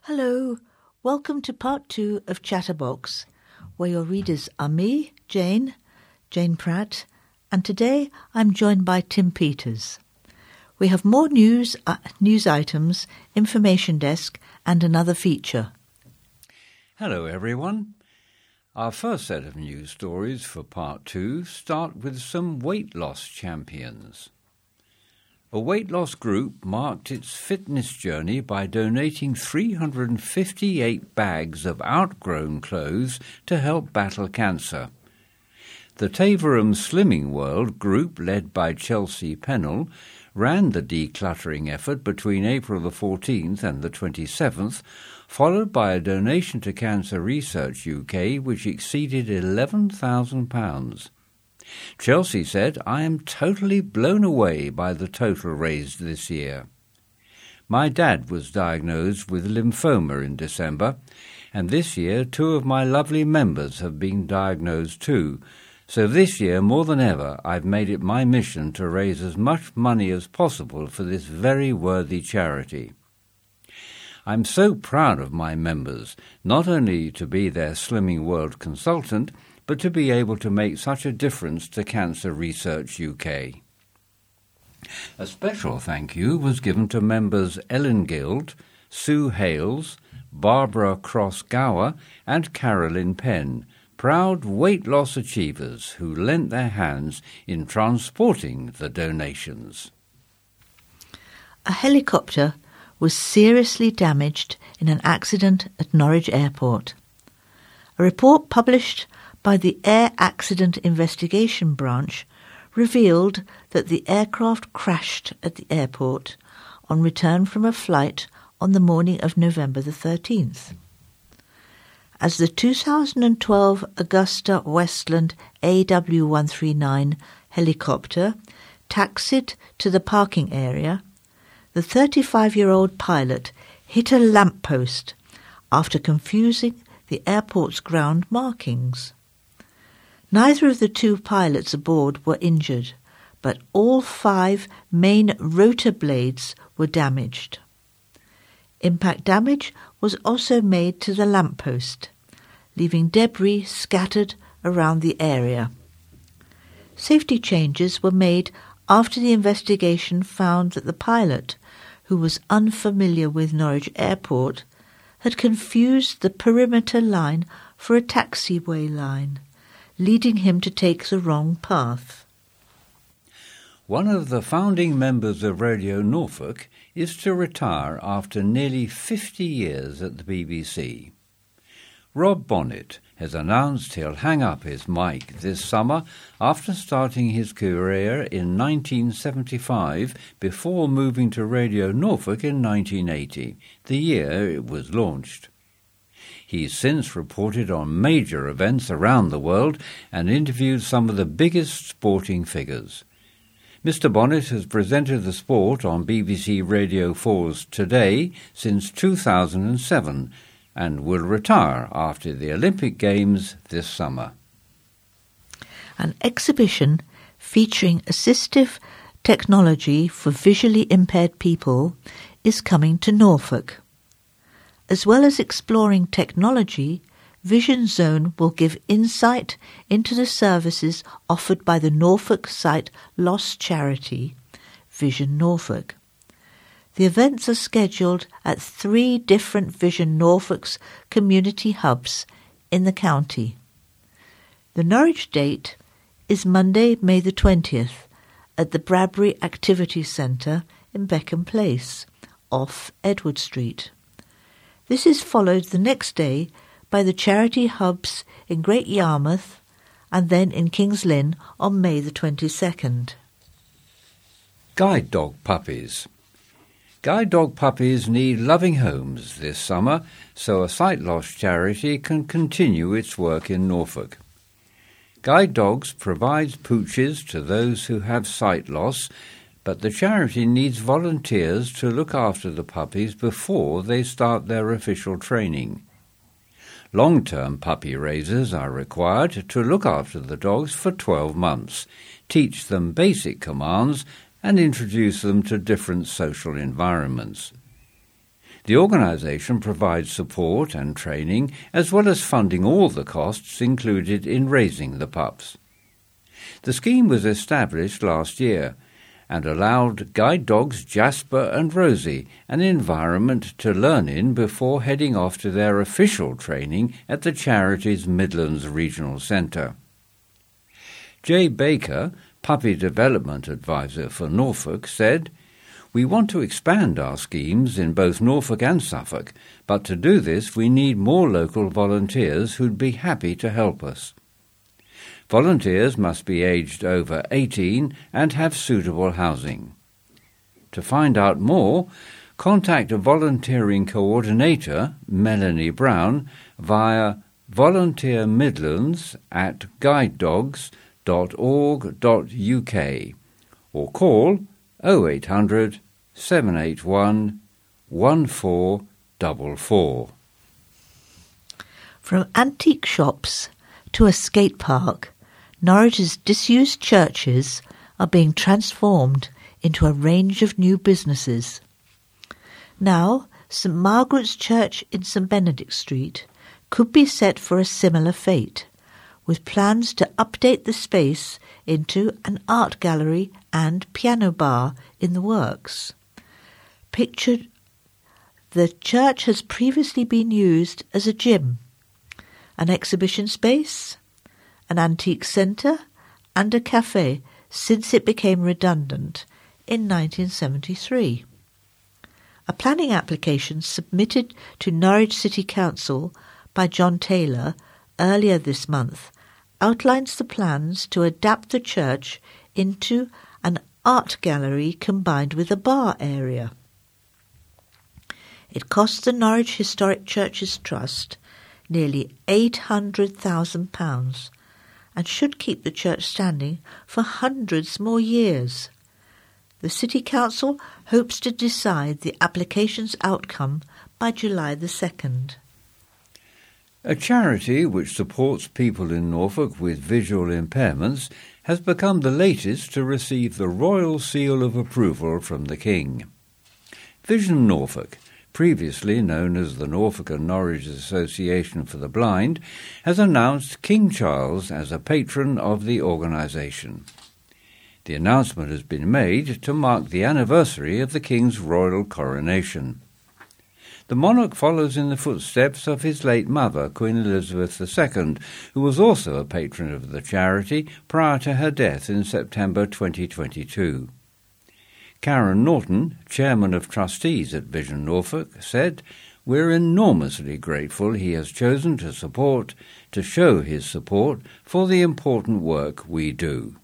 Hello, welcome to part 2 of Chatterbox, where your readers are me, Jane Pratt, and today I'm joined by Tim Peters. We have more news items, information desk, and another feature. Hello everyone. Our first set of news stories for part 2 start with some weight loss champions. A weight loss group marked its fitness journey by donating 358 bags of outgrown clothes to help battle cancer. The Taverum Slimming World group, led by Chelsea Pennell, ran the decluttering effort between April the 14th and the 27th, followed by a donation to Cancer Research UK which exceeded £11,000. Chelsea said, "I am totally blown away by the total raised this year. My dad was diagnosed with lymphoma in December, and this year 2 of my lovely members have been diagnosed too. So this year, more than ever, I've made it my mission to raise as much money as possible for this very worthy charity. I'm so proud of my members, not only to be their Slimming World consultant, but to be able to make such a difference to Cancer Research UK. A special thank you was given to members Ellen Guild, Sue Hales, Barbara Cross-Gower and Carolyn Penn, proud weight loss achievers who lent their hands in transporting the donations. A helicopter was seriously damaged in an accident at Norwich Airport. A report published by the Air Accident Investigation Branch revealed that the aircraft crashed at the airport on return from a flight on the morning of November the 13th. As the 2012 Augusta Westland AW139 helicopter taxied to the parking area, the 35-year-old pilot hit a lamppost after confusing the airport's ground markings. Neither of the 2 pilots aboard were injured, but all 5 main rotor blades were damaged. Impact damage was also made to the lamppost, leaving debris scattered around the area. Safety changes were made after the investigation found that the pilot, who was unfamiliar with Norwich Airport, had confused the perimeter line for a taxiway line, leading him to take the wrong path. One of the founding members of Radio Norfolk is to retire after nearly 50 years at the BBC. Rob Bonnet has announced he'll hang up his mic this summer after starting his career in 1975 before moving to Radio Norfolk in 1980, the year it was launched. He's since reported on major events around the world and interviewed some of the biggest sporting figures. Mr. Bonnet has presented the sport on BBC Radio 4's Today since 2007 and will retire after the Olympic Games this summer. An exhibition featuring assistive technology for visually impaired people is coming to Norfolk. As well as exploring technology, Vision Zone will give insight into the services offered by the Norfolk Sight Loss charity, Vision Norfolk. The events are scheduled at 3 different Vision Norfolk's community hubs in the county. The Norwich date is Monday, May the 20th, at the Bradbury Activity Centre in Beckham Place, off Edward Street. This is followed the next day by the charity hubs in Great Yarmouth and then in King's Lynn on May the 22nd. Guide dog puppies. Guide dog puppies need loving homes this summer so a sight loss charity can continue its work in Norfolk. Guide Dogs provides pooches to those who have sight loss, but the charity needs volunteers to look after the puppies before they start their official training. Long-term puppy raisers are required to look after the dogs for 12 months, teach them basic commands and introduce them to different social environments. The organisation provides support and training, as well as funding all the costs included in raising the pups. The scheme was established last year and allowed guide dogs Jasper and Rosie an environment to learn in before heading off to their official training at the charity's Midlands Regional Centre. Jay Baker, Puppy Development Advisor for Norfolk, said, "We want to expand our schemes in both Norfolk and Suffolk, but to do this we need more local volunteers who'd be happy to help us. Volunteers must be aged over 18 and have suitable housing. To find out more, contact a volunteering coordinator, Melanie Brown, via volunteermidlands@guidedogs.org.uk or call 0800 781 1444. From antique shops to a skate park, Norwich's disused churches are being transformed into a range of new businesses. Now, St Margaret's Church in St Benedict Street could be set for a similar fate, with plans to update the space into an art gallery and piano bar in the works. Pictured, the church has previously been used as a gym, an exhibition space, an antique centre and a cafe since it became redundant in 1973. A planning application submitted to Norwich City Council by John Taylor earlier this month outlines the plans to adapt the church into an art gallery combined with a bar area. It costs the Norwich Historic Churches Trust nearly £800,000 and should keep the church standing for hundreds more years. The City Council hopes to decide the application's outcome by July the 2nd. A charity which supports people in Norfolk with visual impairments has become the latest to receive the Royal Seal of Approval from the King. Vision Norfolk, previously known as the Norfolk and Norwich Association for the Blind, has announced King Charles as a patron of the organisation. The announcement has been made to mark the anniversary of the King's royal coronation. The monarch follows in the footsteps of his late mother, Queen Elizabeth II, who was also a patron of the charity prior to her death in September 2022. Karen Norton, Chairman of Trustees at Vision Norfolk, said, "We're enormously grateful he has chosen to show his support for the important work we do."